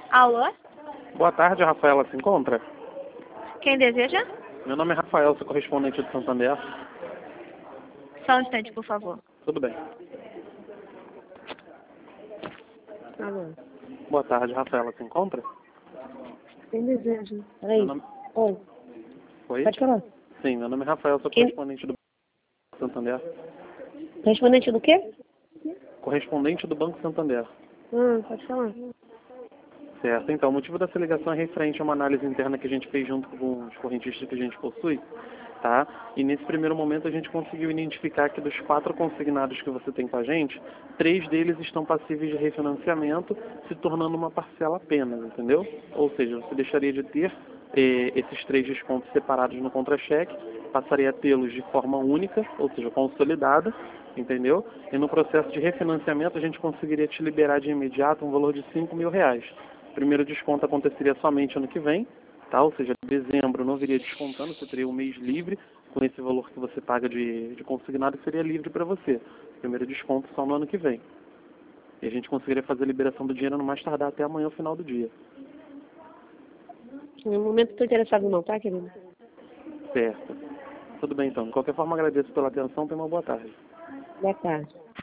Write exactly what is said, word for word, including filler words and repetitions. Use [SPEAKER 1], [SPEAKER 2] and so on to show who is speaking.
[SPEAKER 1] Alô?
[SPEAKER 2] Boa tarde, a Rafaela se encontra?
[SPEAKER 1] Quem deseja?
[SPEAKER 2] Meu nome é Rafael, sou correspondente de Santander.
[SPEAKER 1] Só um instante, por favor.
[SPEAKER 2] Tudo bem.
[SPEAKER 3] Alô?
[SPEAKER 2] Boa tarde, Rafaela se encontra?
[SPEAKER 3] Quem deseja? Peraí.
[SPEAKER 2] Meu nome...
[SPEAKER 3] Oi.
[SPEAKER 2] Oi?
[SPEAKER 3] Pode falar.
[SPEAKER 2] Sim, meu nome é Rafael, sou
[SPEAKER 3] Quem-
[SPEAKER 2] correspondente do Santander.
[SPEAKER 3] Correspondente do quê?
[SPEAKER 2] Correspondente do Banco Santander.
[SPEAKER 3] Ah, pode falar.
[SPEAKER 2] Certo, então, o motivo dessa ligação é referente a uma análise interna que a gente fez junto com os correntistas que a gente possui, tá? E nesse primeiro momento a gente conseguiu identificar que dos quatro consignados que você tem com a gente, três deles estão passíveis de refinanciamento, se tornando uma parcela apenas, entendeu? Ou seja, você deixaria de ter eh, esses três descontos separados no contra-cheque, passaria a tê-los de forma única, ou seja, consolidada, entendeu? E no processo de refinanciamento a gente conseguiria te liberar de imediato um valor de cinco mil reais. O primeiro desconto aconteceria somente ano que vem, tá? Ou seja, dezembro não viria descontando, você teria um mês livre, com esse valor que você paga de, de consignado seria livre para você. O primeiro desconto só no ano que vem. E a gente conseguiria fazer a liberação do dinheiro no mais tardar até amanhã, ao final do dia.
[SPEAKER 3] No momento estou interessado não, tá, querido?
[SPEAKER 2] Certo. Tudo bem então. De qualquer forma, agradeço pela atenção. Tenha uma boa tarde.
[SPEAKER 3] Boa tarde.